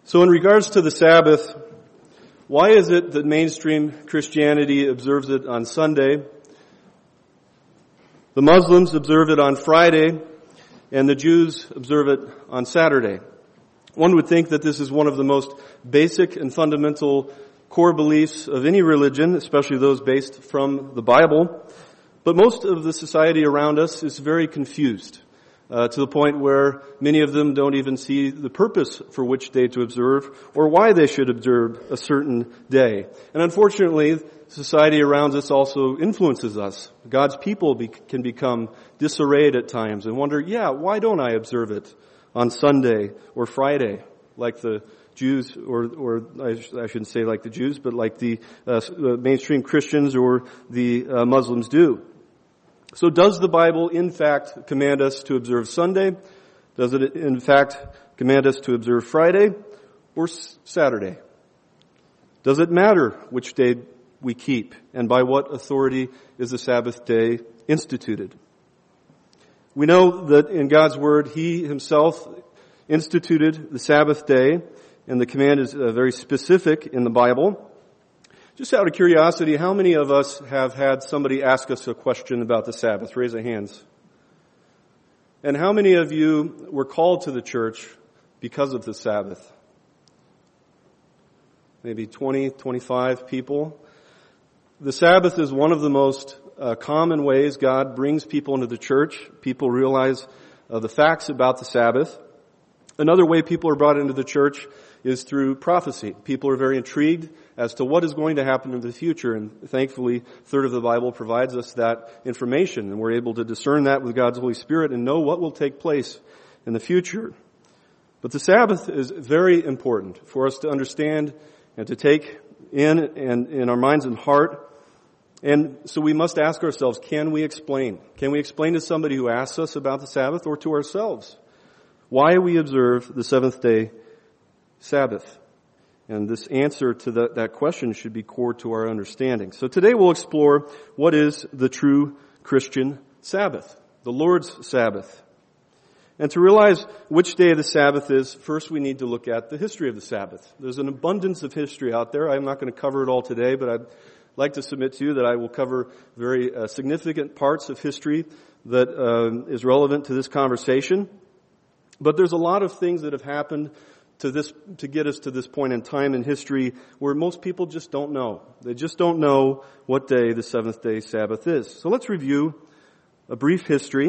So in regards to the Sabbath, why is it that mainstream Christianity observes it on Sunday, the Muslims observe it on Friday, and the Jews observe it on Saturday? One would think that this is one of the most basic and fundamental core beliefs of any religion, especially those based from the Bible. But most of the society around us is very confused, to the point where many of them don't even see the purpose for which day to observe or why they should observe a certain day. And unfortunately, society around us also influences us. God's people can become disarrayed at times and wonder, why don't I observe it on Sunday or Friday like the Jews, or I shouldn't say like the Jews, but like the mainstream Christians or the Muslims do. So does the Bible in fact command us to observe Sunday? Does it in fact command us to observe Friday or Saturday? Does it matter which day we keep, and by what authority is the Sabbath day instituted? We know that in God's Word, He Himself instituted the Sabbath day, and the command is very specific in the Bible. Just out of curiosity, how many of us have had somebody ask us a question about the Sabbath? Raise your hands. And how many of you were called to the church because of the Sabbath? Maybe 20, 25 people. The Sabbath is one of the most common ways God brings people into the church. People realize the facts about the Sabbath. Another way people are brought into the church is through prophecy. People are very intrigued as to what is going to happen in the future, and thankfully, a third of the Bible provides us that information, and we're able to discern that with God's Holy Spirit and know what will take place in the future. But the Sabbath is very important for us to understand and to take in our minds and heart. And so we must ask ourselves, can we explain? Can we explain to somebody who asks us about the Sabbath, or to ourselves why we observe the seventh day Sabbath? And this answer to that question should be core to our understanding. So today we'll explore what is the true Christian Sabbath, the Lord's Sabbath. And to realize which day of the Sabbath is, first we need to look at the history of the Sabbath. There's an abundance of history out there. I'm not going to cover it all today, but I'd like to submit to you that I will cover very significant parts of history that is relevant to this conversation. But there's a lot of things that have happened to get us to this point in time in history where most people just don't know. They just don't know what day the seventh day Sabbath is. So let's review a brief history.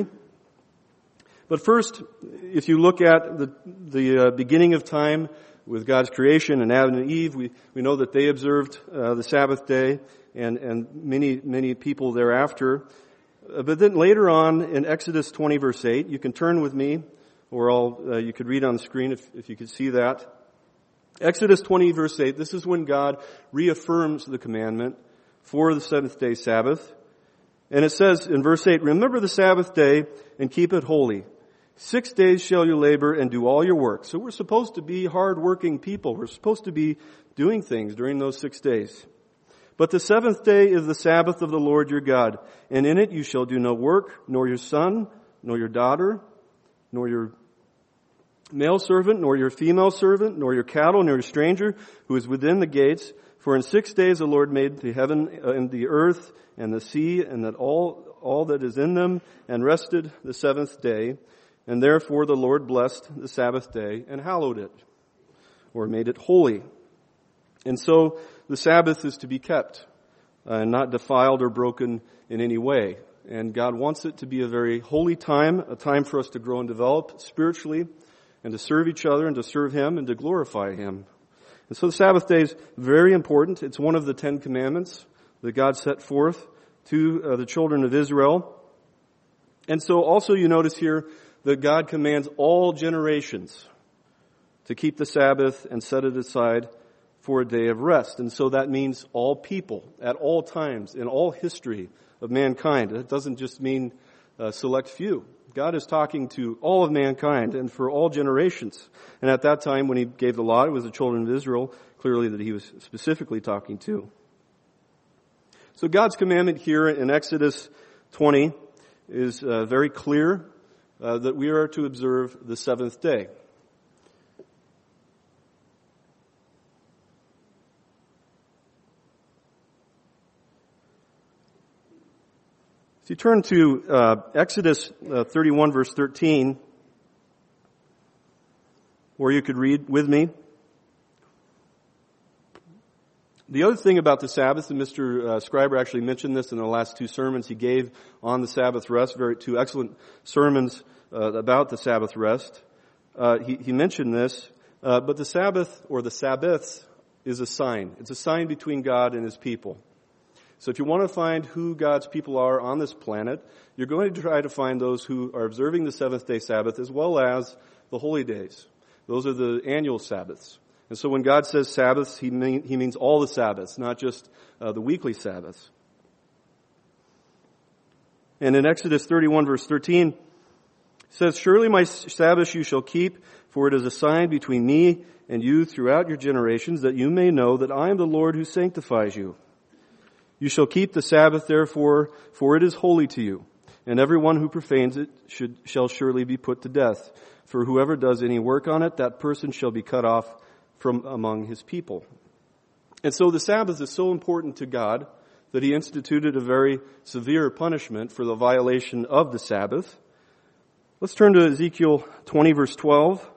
But first, if you look at the beginning of time with God's creation and Adam and Eve, we know that they observed the Sabbath day, and many people thereafter. But then later on in Exodus 20 verse 8, you can turn with me, or you could read on the screen if you could see that. Exodus 20 verse 8, this is when God reaffirms the commandment for the seventh day Sabbath. And it says in verse 8, "Remember the Sabbath day and keep it holy. 6 days shall you labor and do all your work." So we're supposed to be hard-working people. We're supposed to be doing things during those 6 days. "But the seventh day is the Sabbath of the Lord your God, and in it you shall do no work, nor your son, nor your daughter, nor your male servant, nor your female servant, nor your cattle, nor your stranger who is within the gates. For in 6 days the Lord made the heaven and the earth and the sea and that all that is in them, and rested the seventh day. And therefore the Lord blessed the Sabbath day and hallowed it," or made it holy. And so the Sabbath is to be kept, not defiled or broken in any way. And God wants it to be a very holy time, a time for us to grow and develop spiritually, and to serve each other and to serve Him and to glorify Him. And so the Sabbath day is very important. It's one of the 10 commandments that God set forth to the children of Israel. And so also you notice here that God commands all generations to keep the Sabbath and set it aside for a day of rest. And so that means all people at all times in all history of mankind. It doesn't just mean a select few. God is talking to all of mankind and for all generations. And at that time when He gave the law, it was the children of Israel clearly that He was specifically talking to. So God's commandment here in Exodus 20 is very clear that we are to observe the seventh day. So you turn to Exodus 31, verse 13, or you could read with me. The other thing about the Sabbath, and Mr. Scriber actually mentioned this in the last two sermons he gave on the Sabbath rest, two excellent sermons about the Sabbath rest. He mentioned this, but the Sabbath, or the Sabbaths, is a sign. It's a sign between God and His people. So if you want to find who God's people are on this planet, you're going to try to find those who are observing the seventh-day Sabbath as well as the holy days. Those are the annual Sabbaths. And so when God says Sabbaths, He means all the Sabbaths, not just the weekly Sabbaths. And in Exodus 31, verse 13, it says, "Surely my Sabbath you shall keep, for it is a sign between me and you throughout your generations, that you may know that I am the Lord who sanctifies you. You shall keep the Sabbath, therefore, for it is holy to you. And everyone who profanes it shall surely be put to death. For whoever does any work on it, that person shall be cut off from among his people." And so the Sabbath is so important to God that He instituted a very severe punishment for the violation of the Sabbath. Let's turn to Ezekiel 20, verse 12.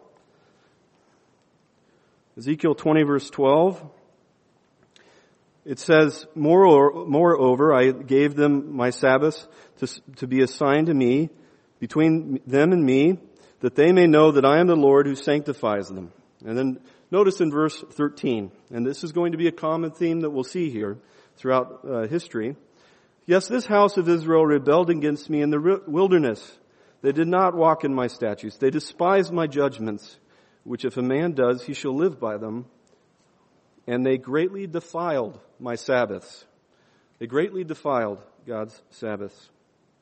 Ezekiel 20, verse 12. It says, Moreover, I gave them my Sabbaths to be a sign to me, between them and me, that they may know that I am the Lord who sanctifies them. And then notice in verse 13, and this is going to be a common theme that we'll see here throughout history. "Yes, this house of Israel rebelled against me in the wilderness. They did not walk in my statutes. They despised my judgments, which if a man does, he shall live by them. And they greatly defiled my Sabbaths." They greatly defiled God's Sabbaths.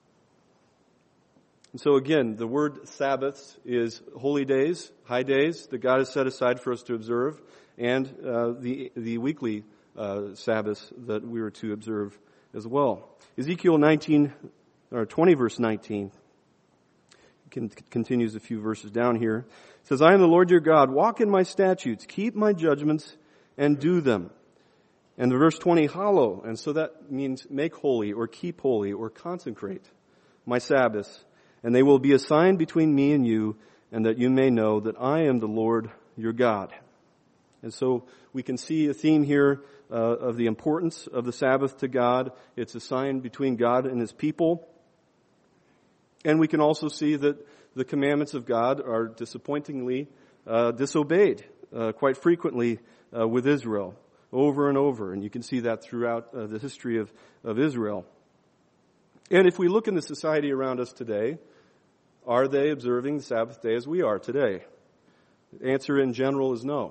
And so again, the word Sabbaths is holy days, high days that God has set aside for us to observe, and the weekly Sabbaths that we were to observe as well. Ezekiel 20, verse 19. Continues a few verses down here. It says, "I am the Lord your God. Walk in my statutes, keep my judgments, and do them." And the verse 20, "Hallow," and so that means make holy, or keep holy, or consecrate my Sabbaths. "And they will be a sign between me and you, and that you may know that I am the Lord your God." And so we can see a theme here of the importance of the Sabbath to God. It's a sign between God and His people. And we can also see that the commandments of God are disappointingly disobeyed quite frequently with Israel, over and over. And you can see that throughout the history of Israel. And if we look in the society around us today, are they observing the Sabbath day as we are today? The answer in general is no.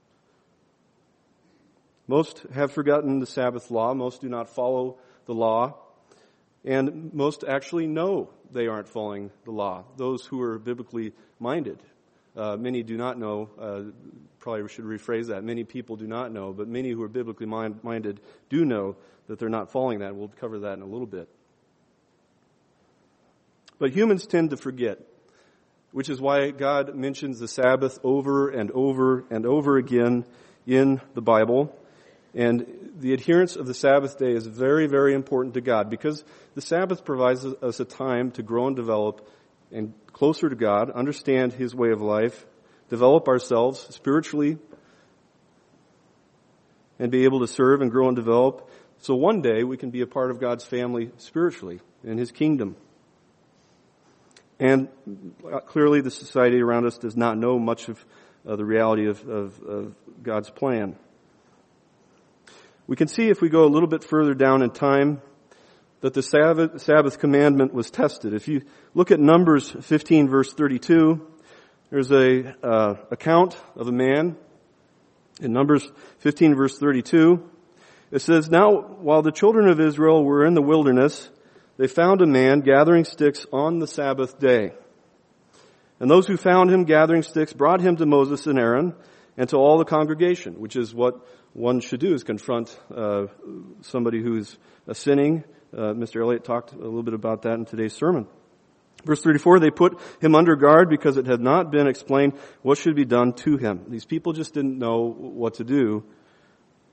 Most have forgotten the Sabbath law. Most do not follow the law. And most actually know they aren't following the law. Those who are biblically minded. Many do not know. Probably should rephrase that. Many people do not know, but many who are biblically minded do know that they're not following that. We'll cover that in a little bit. But humans tend to forget, which is why God mentions the Sabbath over and over and over again in the Bible. And the adherence of the Sabbath day is very, very important to God, because the Sabbath provides us a time to grow and develop and closer to God, understand His way of life, develop ourselves spiritually, and be able to serve and grow and develop. So one day we can be a part of God's family spiritually in His kingdom. And clearly the society around us does not know much of the reality of God's plan. We can see, if we go a little bit further down in time, that the Sabbath commandment was tested. If you look at Numbers 15, verse 32, there's a account of a man. In Numbers 15, verse 32, it says, "Now, while the children of Israel were in the wilderness, they found a man gathering sticks on the Sabbath day. And those who found him gathering sticks brought him to Moses and Aaron and to all the congregation," which is what one should do, is confront somebody who's sinning. Mr. Elliott talked a little bit about that in today's sermon. Verse 34, "They put him under guard because it had not been explained what should be done to him." These people just didn't know what to do.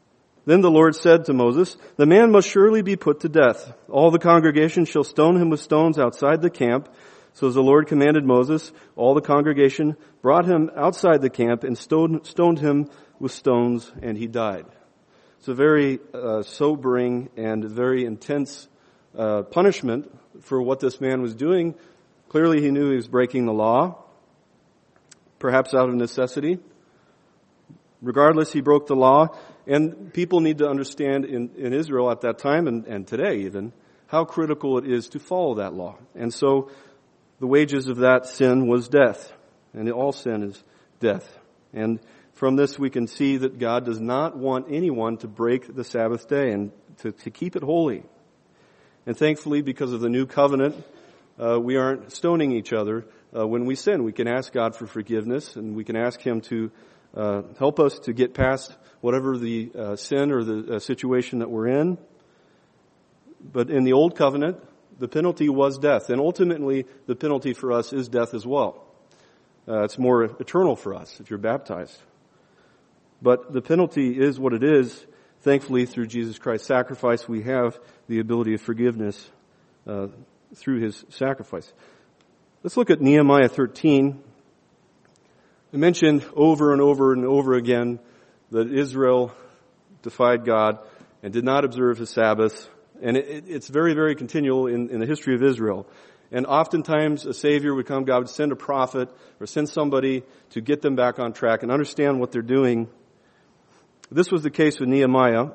Then the Lord said to Moses, "The man must surely be put to death. All the congregation shall stone him with stones outside the camp." So as the Lord commanded Moses, all the congregation brought him outside the camp and stoned him with stones, and he died. It's a very sobering and very intense punishment for what this man was doing. Clearly he knew he was breaking the law, perhaps out of necessity. Regardless, he broke the law. And people need to understand in Israel at that time and today even how critical it is to follow that law. And so the wages of that sin was death. And all sin is death. And from this we can see that God does not want anyone to break the Sabbath day and to keep it holy. And thankfully, because of the new covenant, we aren't stoning each other when we sin. We can ask God for forgiveness, and we can ask Him to help us to get past whatever the sin or the situation that we're in. But in the Old Covenant, the penalty was death. And ultimately, the penalty for us is death as well. It's more eternal for us if you're baptized. But the penalty is what it is. Thankfully, through Jesus Christ's sacrifice, we have the ability of forgiveness through His sacrifice. Let's look at Nehemiah 13. I mentioned over and over and over again that Israel defied God and did not observe His Sabbath. And it's very, very continual in the history of Israel. And oftentimes a Savior would come, God would send a prophet or send somebody to get them back on track and understand what they're doing. This was the case with Nehemiah.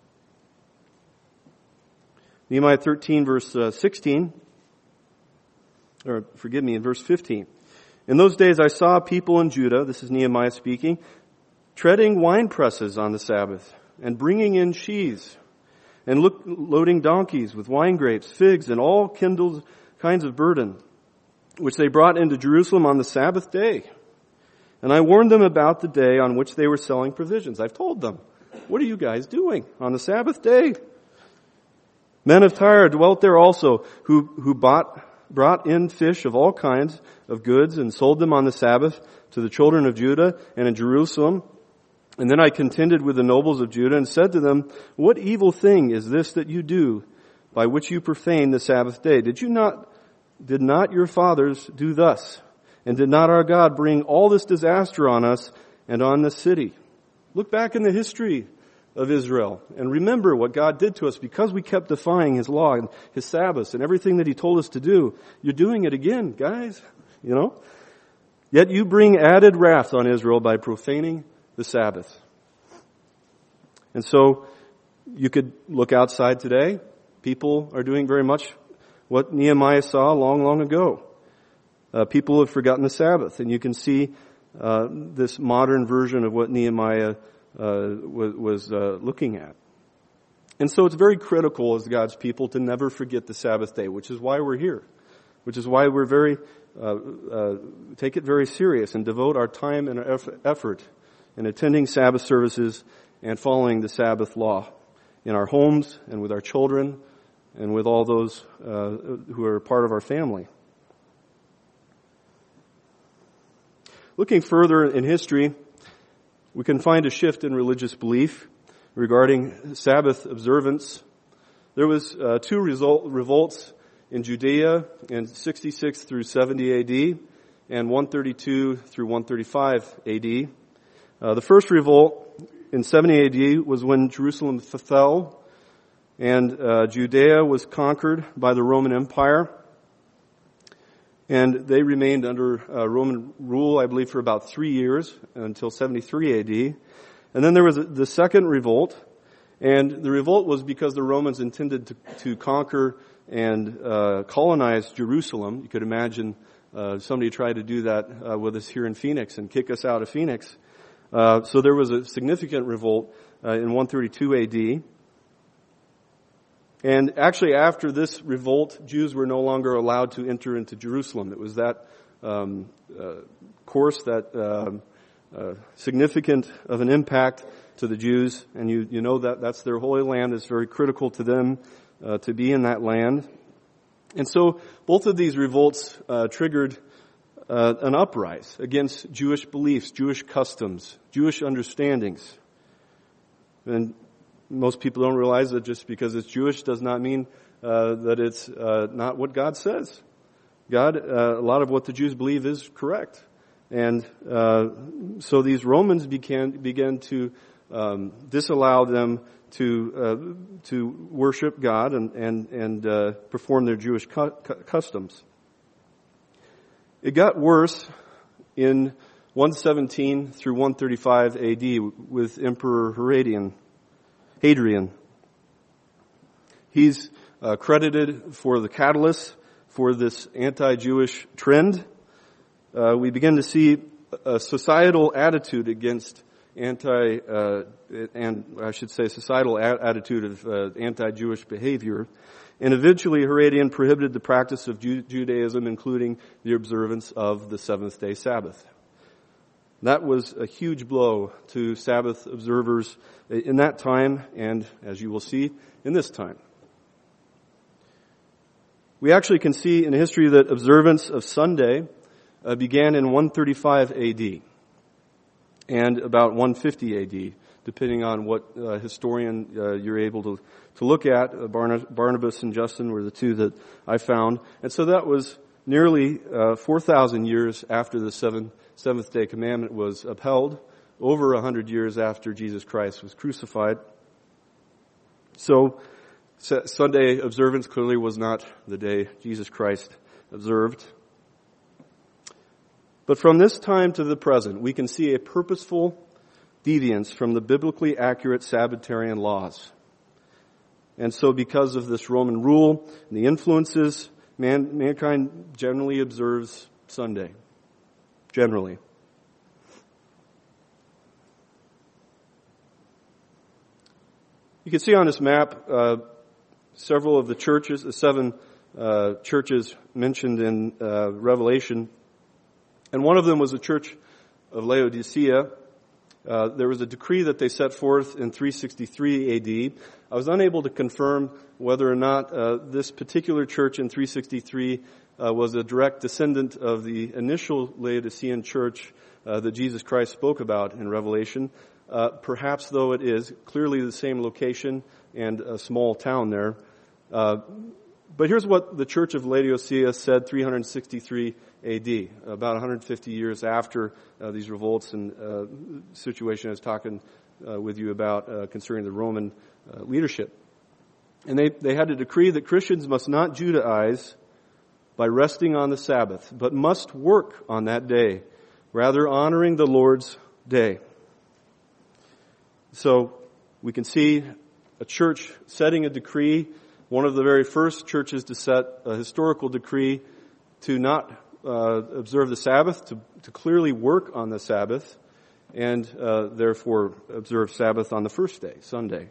Nehemiah 13 verse 16, or forgive me, in verse 15. "In those days I saw people in Judah," this is Nehemiah speaking, "treading wine presses on the Sabbath and bringing in sheaves and loading donkeys with wine grapes, figs, and all kinds of burden, which they brought into Jerusalem on the Sabbath day. And I warned them about the day on which they were selling provisions." I've told them, what are you guys doing on the Sabbath day? "Men of Tyre dwelt there also, who brought in fish of all kinds of goods and sold them on the Sabbath to the children of Judah and in Jerusalem. And then I contended with the nobles of Judah and said to them, what evil thing is this that you do, by which you profane the Sabbath day? Did not your fathers do thus? And did not our God bring all this disaster on us and on this city?" Look back in the history of Israel and remember what God did to us because we kept defying His law and His Sabbaths and everything that He told us to do. You're doing it again, guys, you know. "Yet you bring added wrath on Israel by profaning the Sabbath." And so you could look outside today. People are doing very much what Nehemiah saw long, long ago. People have forgotten the Sabbath, and you can see this modern version of what Nehemiah was looking at. And so it's very critical as God's people to never forget the Sabbath day, which is why we're here, which is why we're take it very serious and devote our time and our effort in attending Sabbath services and following the Sabbath law in our homes and with our children and with all those who are part of our family. Looking further in history, we can find a shift in religious belief regarding Sabbath observance. There was two revolts in Judea in 66 through 70 AD and 132 through 135 AD. The first revolt in 70 AD was when Jerusalem fell and Judea was conquered by the Roman Empire. And they remained under Roman rule, I believe, for about 3 years until 73 AD. And then there was the second revolt. And the revolt was because the Romans intended to conquer and colonize Jerusalem. You could imagine somebody tried to do that with us here in Phoenix and kick us out of Phoenix. So there was a significant revolt in 132 AD. And actually after this revolt, Jews were no longer allowed to enter into Jerusalem. It was that course, that significant of an impact to the Jews. And you know that that's their holy land. It's very critical to them to be in that land. And so both of these revolts triggered an uprise against Jewish beliefs, Jewish customs, Jewish understandings. And Most people don't realize that just because it's Jewish does not mean that it's not what God says. A lot of what the Jews believe is correct. And so these Romans began to disallow them to worship God and perform their Jewish customs. It got worse in 117 through 135 AD with Emperor Hadrian. He's credited for the catalyst for this anti-Jewish trend. We begin to see a societal attitude against societal attitude of anti-Jewish behavior. And eventually Hadrian prohibited the practice of Judaism, including the observance of the seventh-day Sabbath. That was a huge blow to Sabbath observers in that time, and as you will see, in this time. We actually can see in history that observance of Sunday began in 135 AD and about 150 AD, depending on what historian you're able to look at. Barnabas and Justin were the two that I found. And so that was nearly 4,000 years after the seventh-day commandment was upheld, over 100 years after Jesus Christ was crucified. So Sunday observance clearly was not the day Jesus Christ observed. But from this time to the present, we can see a purposeful deviance from the biblically accurate Sabbatarian laws. And so because of this Roman rule and the influences, mankind generally observes Sunday. Generally. You can see on this map several of the churches, the seven churches mentioned in Revelation. And one of them was the church of Laodicea. There was a decree that they set forth in 363 AD. I was unable to confirm whether or not this particular church in 363 was a direct descendant of the initial Laodicean church that Jesus Christ spoke about in Revelation. Perhaps, though, it is clearly the same location and a small town there. But here's what the church of Laodicea said 363 AD, about 150 years after these revolts and situation I was talking with you about concerning the Roman leadership. And they had a decree that Christians must not Judaize by resting on the Sabbath, but must work on that day, rather honoring the Lord's day. So we can see a church setting a decree, one of the very first churches to set a historical decree to not observe the Sabbath, to clearly work on the Sabbath, and therefore observe Sabbath on the first day, Sunday.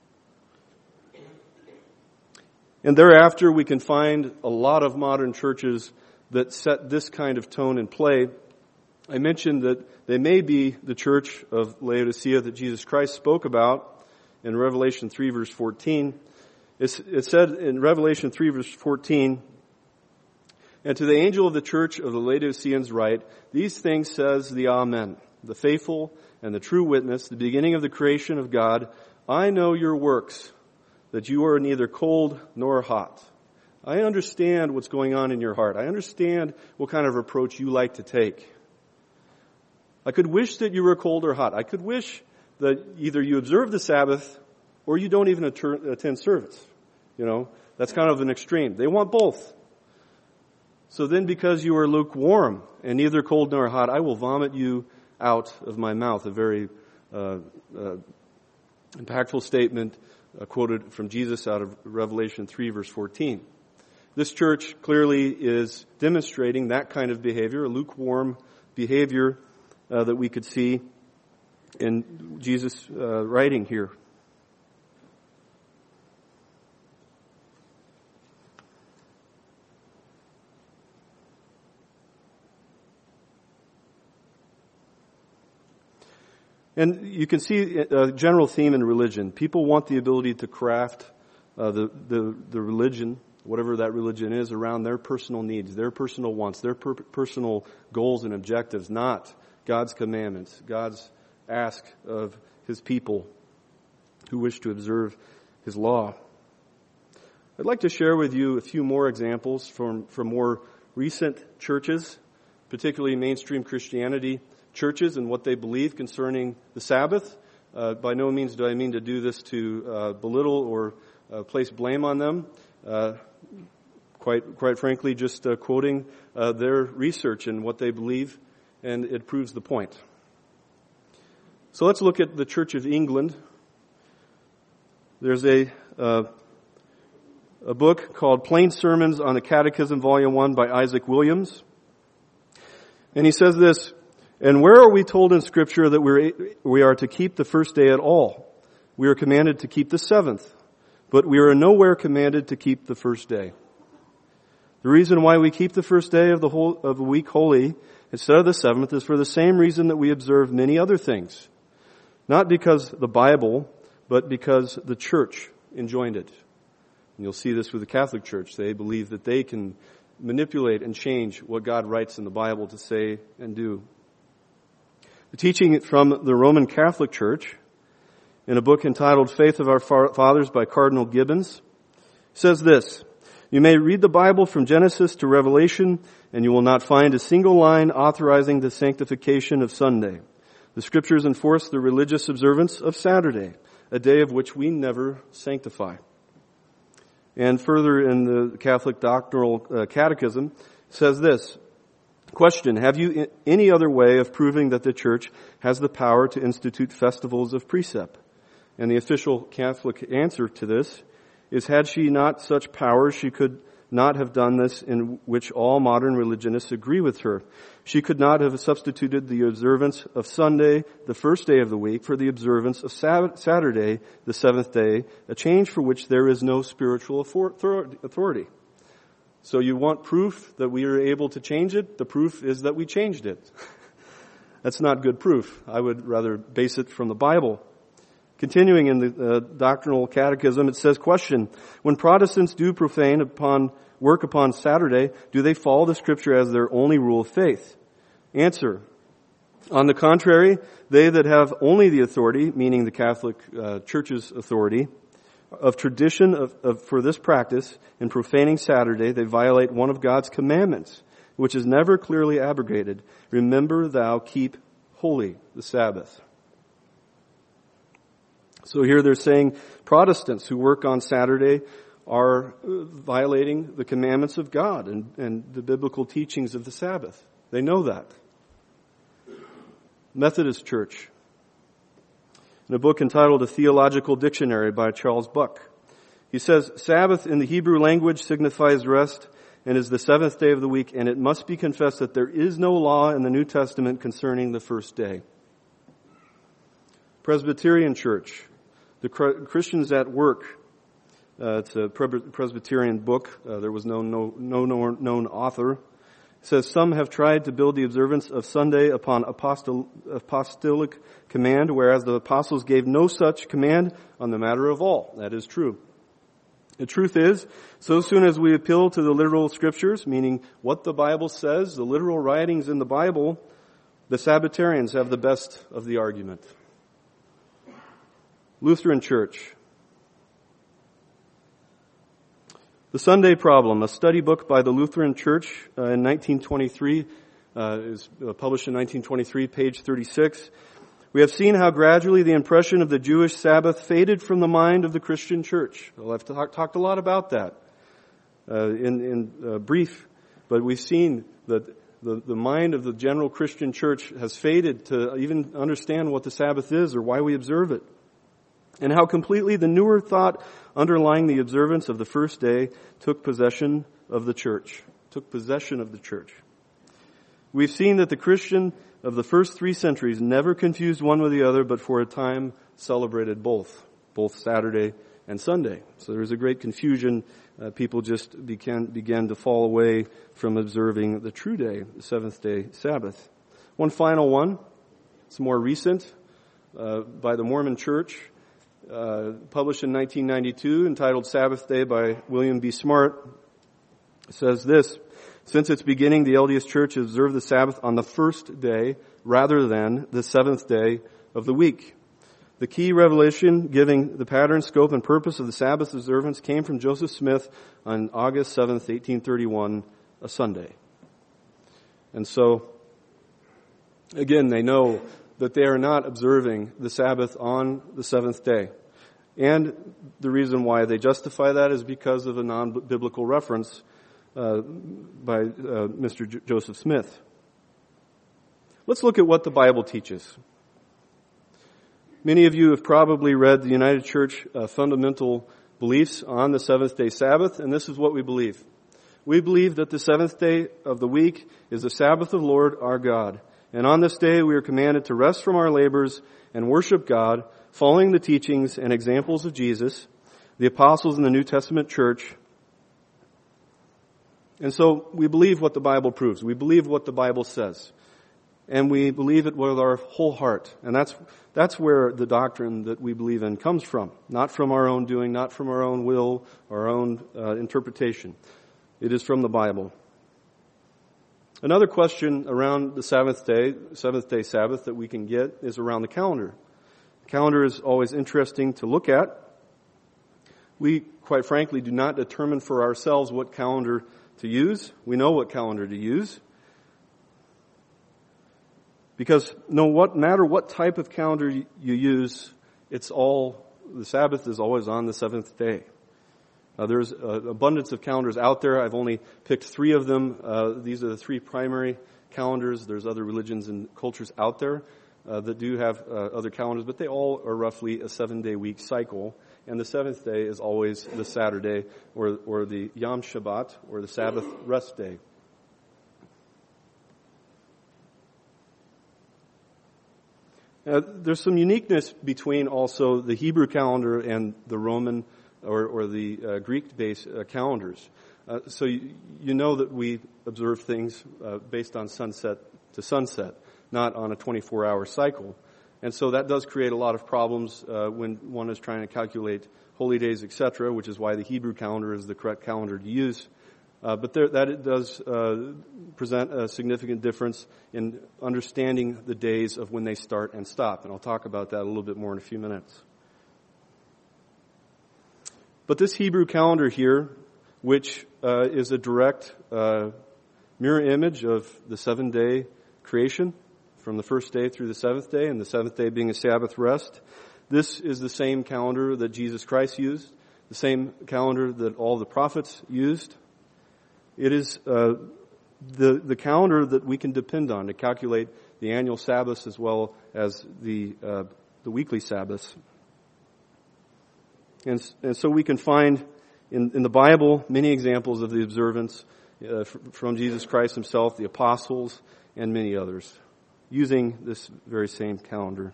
And thereafter we can find a lot of modern churches that set this kind of tone in play. I mentioned that they may be the church of Laodicea that Jesus Christ spoke about in Revelation 3 verse 14. It said in Revelation 3 verse 14, "And to the angel of the church of the Laodiceans write, these things says the Amen, the faithful and the true witness, the beginning of the creation of God. I know your works, that you are neither cold nor hot. I understand what's going on in your heart. I understand what kind of approach you like to take. I could wish that you were cold or hot. I could wish that either you observe the Sabbath or you don't even attend service. That's kind of an extreme. They want both. So then because you are lukewarm and neither cold nor hot, I will vomit you out of my mouth." A very impactful statement quoted from Jesus out of Revelation 3 verse 14. This church clearly is demonstrating that kind of behavior, a lukewarm behavior that we could see in Jesus' writing here. And you can see a general theme in religion. People want the ability to craft the religion, whatever that religion is, around their personal needs, their personal wants, their personal goals and objectives, not God's commandments, God's ask of His people. who wish to observe His law. I'd like to share with you a few more examples from more recent churches, particularly mainstream Christianity churches, and what they believe concerning the Sabbath. By no means do I mean to do this to belittle or place blame on them. Quite frankly, just quoting their research and what they believe, and it proves the point. So let's look at the Church of England. There's a book called Plain Sermons on the Catechism, Volume 1 by Isaac Williams. And he says this, "And where are we told in Scripture that we are to keep the first day at all? We are commanded to keep the seventh, but we are nowhere commanded to keep the first day. The reason why we keep the first day of the week holy instead of the seventh is for the same reason that we observe many other things. Not because the Bible, but because the church enjoined it." And you'll see this with the Catholic Church. They believe that they can manipulate and change what God writes in the Bible to say and do. The teaching from the Roman Catholic Church in a book entitled Faith of Our Fathers by Cardinal Gibbons says this, "You may read the Bible from Genesis to Revelation, and you will not find a single line authorizing the sanctification of Sunday. The Scriptures enforce the religious observance of Saturday, a day of which we never sanctify." And further in the Catholic Doctrinal Catechism says this, Question, have you any other way of proving that the Church has the power to institute festivals of precept? And the official Catholic answer to this is, had she not such power, she could not have done this, in which all modern religionists agree with her. She could not have substituted the observance of Sunday, the first day of the week, for the observance of Saturday, the seventh day, a change for which there is no spiritual authority. So you want proof that we are able to change it? The proof is that we changed it. That's not good proof. I would rather base it from the Bible. Continuing in the Doctrinal Catechism, it says, question, when Protestants do profane work upon Saturday, do they follow the Scripture as their only rule of faith? Answer, on the contrary, they that have only the authority, meaning the Catholic Church's authority, of tradition for this practice, in profaning Saturday, they violate one of God's commandments, which is never clearly abrogated. Remember thou keep holy the Sabbath. So here they're saying Protestants who work on Saturday are violating the commandments of God and the biblical teachings of the Sabbath. They know that. Methodist Church, in a book entitled A Theological Dictionary by Charles Buck, he says, Sabbath in the Hebrew language signifies rest and is the seventh day of the week, and it must be confessed that there is no law in the New Testament concerning the first day. Presbyterian Church, the Christians at Work, it's a Presbyterian book. There was no known author. It says, some have tried to build the observance of Sunday upon apostolic command, whereas the apostles gave no such command on the matter of all. That is true. The truth is, so soon as we appeal to the literal Scriptures, meaning what the Bible says, the literal writings in the Bible, the Sabbatarians have the best of the argument. Lutheran Church. The Sunday Problem, a study book by the Lutheran Church in 1923, is published in 1923, page 36. We have seen how gradually the impression of the Jewish Sabbath faded from the mind of the Christian church. Well, I've talked a lot about that in brief, but we've seen that the mind of the general Christian church has faded to even understand what the Sabbath is or why we observe it. And how completely the newer thought underlying the observance of the first day took possession of the church. We've seen that the Christian of the first 3 centuries never confused one with the other, but for a time celebrated both Saturday and Sunday. So there was a great confusion. People just began to fall away from observing the true day, the seventh day Sabbath. One final one, it's more recent, by the Mormon Church. Published in 1992, entitled Sabbath Day by William B. Smart, says this, since its beginning, the LDS Church observed the Sabbath on the first day rather than the seventh day of the week. The key revelation giving the pattern, scope, and purpose of the Sabbath observance came from Joseph Smith on August 7th, 1831, a Sunday. And so, again, they know that they are not observing the Sabbath on the seventh day. And the reason why they justify that is because of a non-biblical reference by Mr. Joseph Smith. Let's look at what the Bible teaches. Many of you have probably read the United Church fundamental beliefs on the seventh-day Sabbath, and this is what we believe. We believe that the seventh day of the week is the Sabbath of the Lord our God. And on this day we are commanded to rest from our labors and worship God, following the teachings and examples of Jesus, the apostles in the New Testament church. And so we believe what the Bible proves. We believe what the Bible says. And we believe it with our whole heart. And that's where the doctrine that we believe in comes from. Not from our own doing, not from our own will, our own interpretation. It is from the Bible. Another question around the seventh day Sabbath that we can get is around the calendar. The calendar is always interesting to look at. We, quite frankly, do not determine for ourselves what calendar to use. We know what calendar to use. Because no matter what type of calendar you use, the Sabbath is always on the seventh day. There's an abundance of calendars out there. I've only picked 3 of them. These are the 3 primary calendars. There's other religions and cultures out there that do have other calendars, but they all are roughly a 7-day week cycle. And the 7th day is always the Saturday or the Yom Shabbat or the Sabbath rest day. There's some uniqueness between also the Hebrew calendar and the Roman or the Greek-based calendars. So you know that we observe things based on sunset to sunset, not on a 24-hour cycle. And so that does create a lot of problems when one is trying to calculate holy days, etc., which is why the Hebrew calendar is the correct calendar to use. But that does present a significant difference in understanding the days of when they start and stop. And I'll talk about that a little bit more in a few minutes. But this Hebrew calendar here, which is a direct mirror image of the 7-day creation, from the first day through the 7th day, and the 7th day being a Sabbath rest, this is the same calendar that Jesus Christ used, the same calendar that all the prophets used. It is the calendar that we can depend on to calculate the annual Sabbaths as well as the weekly Sabbaths. And so we can find in the Bible many examples of the observance from Jesus Christ himself, the apostles, and many others, using this very same calendar.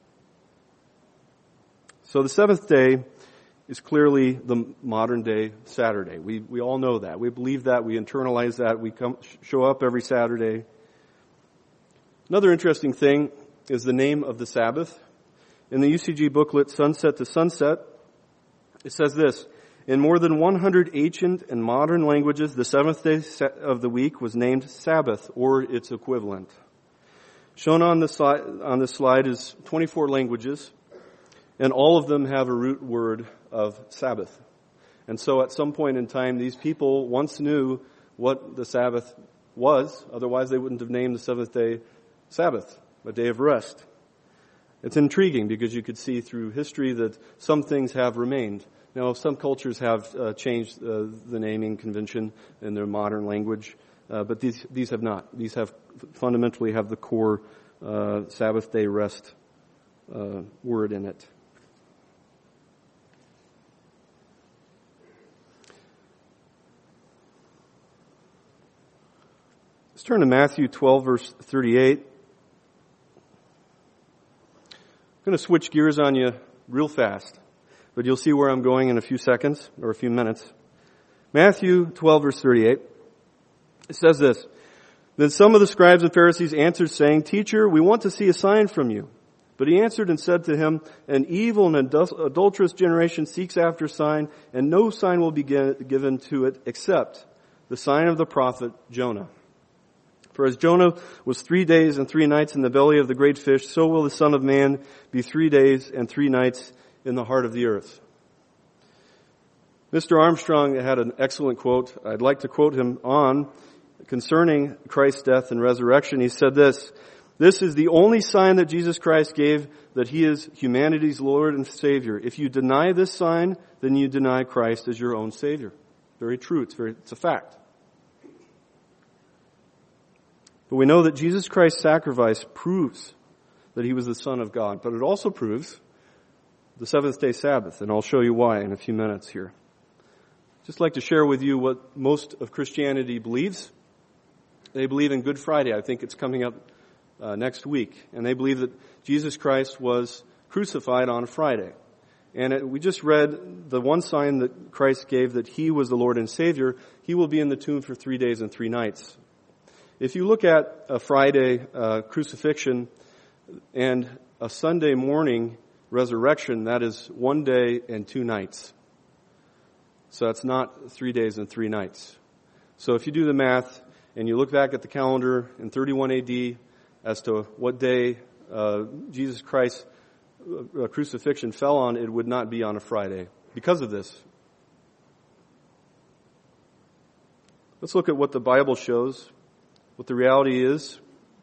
So the 7th day is clearly the modern day Saturday. We all know that. We believe that. We internalize that. We show up every Saturday. Another interesting thing is the name of the Sabbath. In the UCG booklet, Sunset to Sunset, it says this: in more than 100 ancient and modern languages, the 7th day of the week was named Sabbath, or its equivalent. Shown on this slide is 24 languages, and all of them have a root word of Sabbath. And so at some point in time, these people once knew what the Sabbath was. Otherwise, they wouldn't have named the 7th day Sabbath, a day of rest. It's intriguing because you could see through history that some things have remained. Now, some cultures have changed the naming convention in their modern language, but these have not. These have fundamentally have the core Sabbath day rest word in it. Let's turn to Matthew 12, verse 38. I'm going to switch gears on you real fast, but you'll see where I'm going in a few seconds or a few minutes. Matthew 12, verse 38. It says this: then some of the scribes and Pharisees answered, saying, Teacher, we want to see a sign from you. But he answered and said to him, an evil and adulterous generation seeks after a sign, and no sign will be given to it except the sign of the prophet Jonah. For as Jonah was 3 days and 3 nights in the belly of the great fish, so will the Son of Man be 3 days and 3 nights in the heart of the earth. Mr. Armstrong had an excellent quote. I'd like to quote him on concerning Christ's death and resurrection. He said this: "This is the only sign that Jesus Christ gave that He is humanity's Lord and Savior. If you deny this sign, then you deny Christ as your own Savior." Very true. It's a fact. But we know that Jesus Christ's sacrifice proves that He was the Son of God. But it also proves the seventh-day Sabbath. And I'll show you why in a few minutes here. Just like to share with you what most of Christianity believes. They believe in Good Friday. I think it's coming up next week. And they believe that Jesus Christ was crucified on Friday. And we just read the one sign that Christ gave that He was the Lord and Savior. He will be in the tomb for 3 days and 3 nights. If you look at a Friday crucifixion and a Sunday morning resurrection, that is 1 day and 2 nights. So that's not 3 days and 3 nights. So if you do the math and you look back at the calendar in 31 AD as to what day Jesus Christ's crucifixion fell on, it would not be on a Friday because of this. Let's look at what the Bible shows, what the reality is.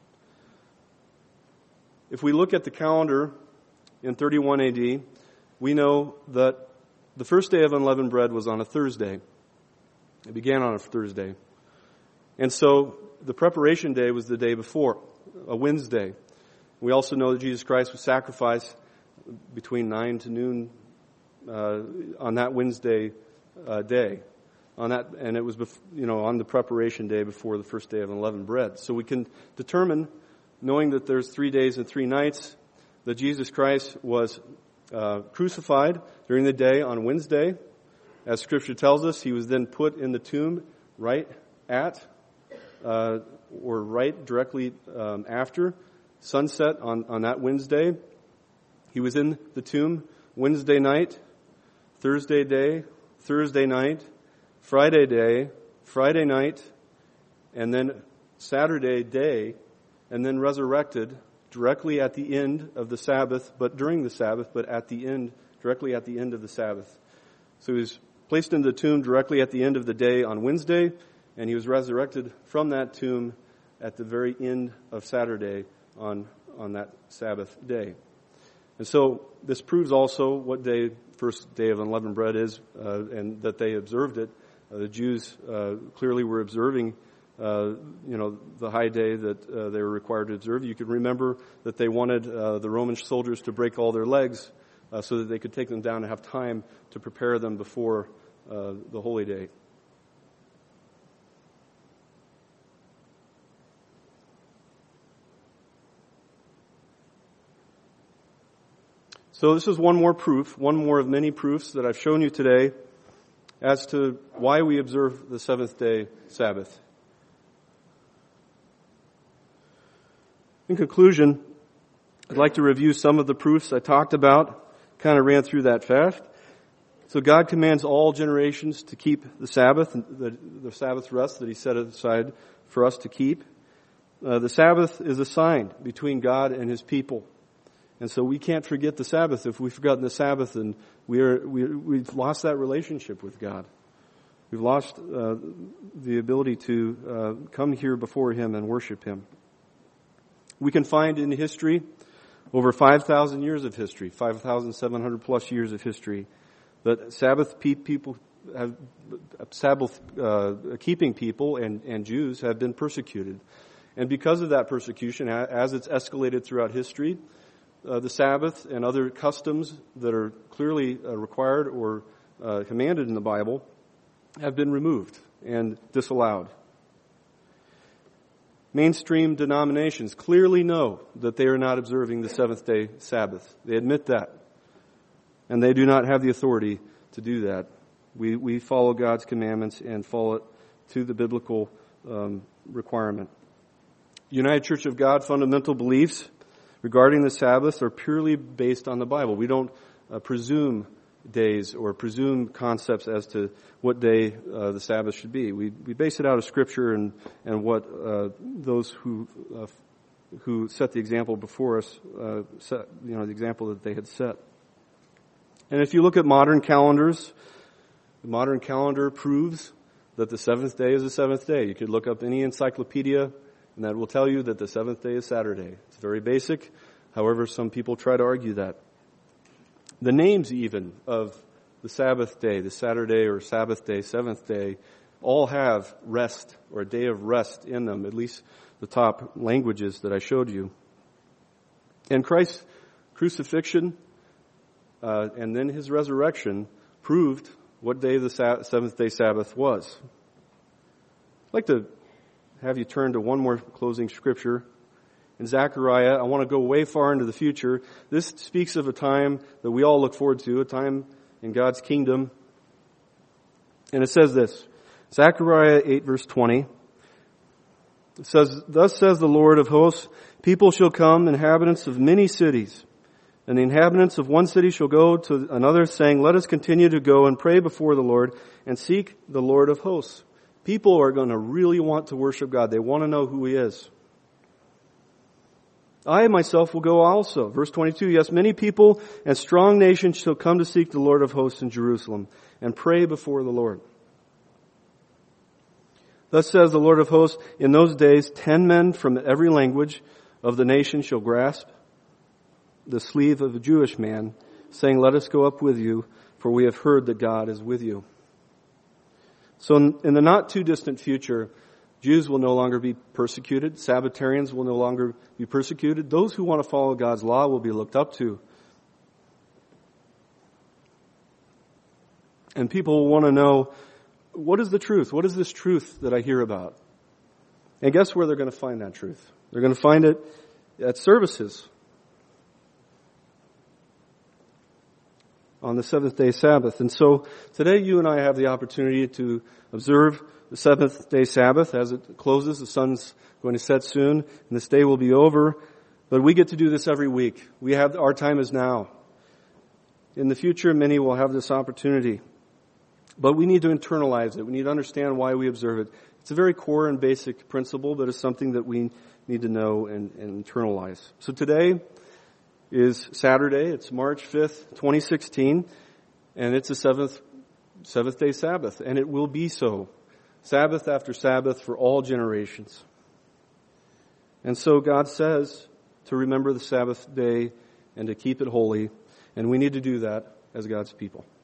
If we look at the calendar in 31 AD, we know that the first day of unleavened bread was on a Thursday. It began on a Thursday. And so the preparation day was the day before, a Wednesday. We also know that Jesus Christ was sacrificed between 9 to noon on that Wednesday day. And it was on the preparation day before the first day of unleavened bread. So we can determine, knowing that there's 3 days and 3 nights, that Jesus Christ was crucified during the day on Wednesday. As Scripture tells us, He was then put in the tomb right directly after sunset on that Wednesday. He was in the tomb Wednesday night, Thursday day, Thursday night, Friday day, Friday night, and then Saturday day, and then resurrected directly at the end of the Sabbath, but during the Sabbath, but directly at the end of the Sabbath. So He was placed in the tomb directly at the end of the day on Wednesday, and He was resurrected from that tomb at the very end of Saturday on that Sabbath day. And so this proves also what day, first day of unleavened bread is, and that they observed it. The Jews clearly were observing the high day that they were required to observe. You could remember that they wanted the Roman soldiers to break all their legs so that they could take them down and have time to prepare them before the holy day. So this is one more proof, one more of many proofs that I've shown you today as to why we observe the seventh-day Sabbath. In conclusion, I'd like to review some of the proofs I talked about. Kind of ran through that fast. So God commands all generations to keep the Sabbath, the Sabbath rest that He set aside for us to keep. The Sabbath is a sign between God and His people. And so we can't forget the Sabbath. If we've forgotten the Sabbath, then we've lost that relationship with God. We've lost the ability to come here before Him and worship Him. We can find in history, over 5,000 years of history, 5,700 plus years of history, that Sabbath people have Sabbath keeping people and Jews have been persecuted. And because of that persecution, as it's escalated throughout history, the Sabbath and other customs that are clearly required or commanded in the Bible have been removed and disallowed. Mainstream denominations clearly know that they are not observing the seventh-day Sabbath. They admit that. And they do not have the authority to do that. We follow God's commandments and follow it to the biblical requirement. United Church of God fundamental beliefs regarding the Sabbath are purely based on the Bible. We don't presume days or presume concepts as to what day the Sabbath should be. We base it out of Scripture and what those who set the example before us set, the example that they had set. And if you look at modern calendars, the modern calendar proves that the seventh day is the seventh day. You could look up any encyclopedia, and that will tell you that the seventh day is Saturday. It's very basic. However, some people try to argue that. The names even of the Sabbath day, the Saturday or Sabbath day, seventh day, all have rest or a day of rest in them, at least the top languages that I showed you. And Christ's crucifixion and then His resurrection proved what day the seventh day Sabbath was. I'd like to have you turn to one more closing scripture. In Zechariah, I want to go way far into the future. This speaks of a time that we all look forward to, a time in God's kingdom. And it says this, Zechariah 8 verse 20. It says, "Thus says the Lord of hosts, people shall come, inhabitants of many cities. And the inhabitants of one city shall go to another, saying, let us continue to go and pray before the Lord and seek the Lord of hosts." People are going to really want to worship God. They want to know who He is. "I myself will go also." Verse 22, "Yes, many people and strong nations shall come to seek the Lord of hosts in Jerusalem and pray before the Lord. Thus says the Lord of hosts, in those days 10 men from every language of the nation shall grasp the sleeve of a Jewish man, saying, let us go up with you, for we have heard that God is with you." So in the not too distant future, Jews will no longer be persecuted. Sabbatarians will no longer be persecuted. Those who want to follow God's law will be looked up to. And people will want to know, what is the truth? What is this truth that I hear about? And guess where they're going to find that truth? They're going to find it at services on the seventh day Sabbath. And so today you and I have the opportunity to observe the seventh day Sabbath. As it closes, the sun's going to set soon, and this day will be over. But we get to do this every week. Our time is now. In the future, many will have this opportunity. But we need to internalize it. We need to understand why we observe it. It's a very core and basic principle, but it's something that we need to know and internalize. So today is Saturday. It's March 5th, 2016, and it's the seventh day Sabbath, and it will be so. Sabbath after Sabbath for all generations. And so God says to remember the Sabbath day and to keep it holy, and we need to do that as God's people.